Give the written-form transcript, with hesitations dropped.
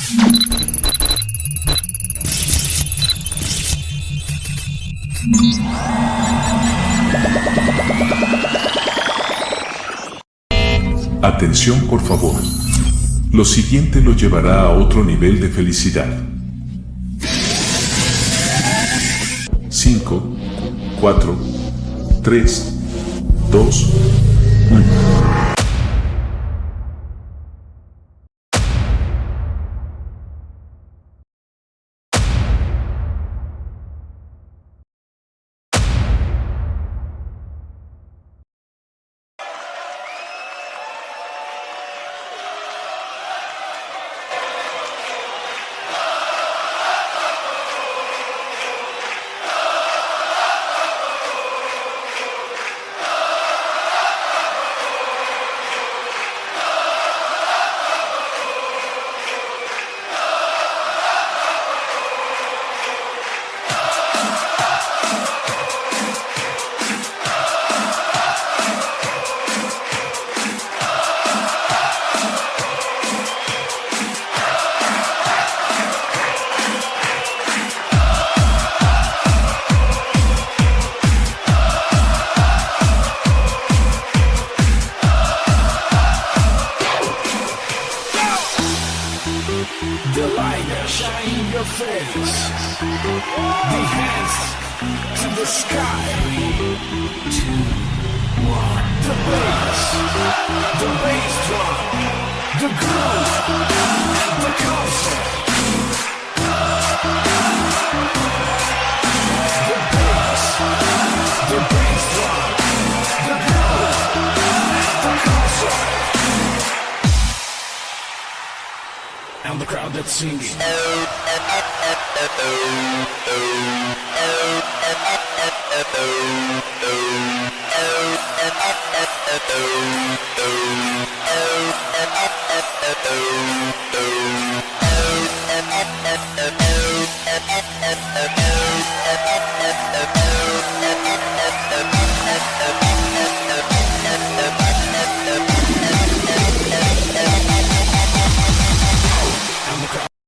Atención, por favor. Lo siguiente lo llevará a otro nivel de felicidad. 5, 4, 3, 2, 1. The light shine in your face. The hands to the sky. 2, 1. The bass drum, the groove, and the concert. The bass drum, the groove, and the concert. And the crowd that's singing.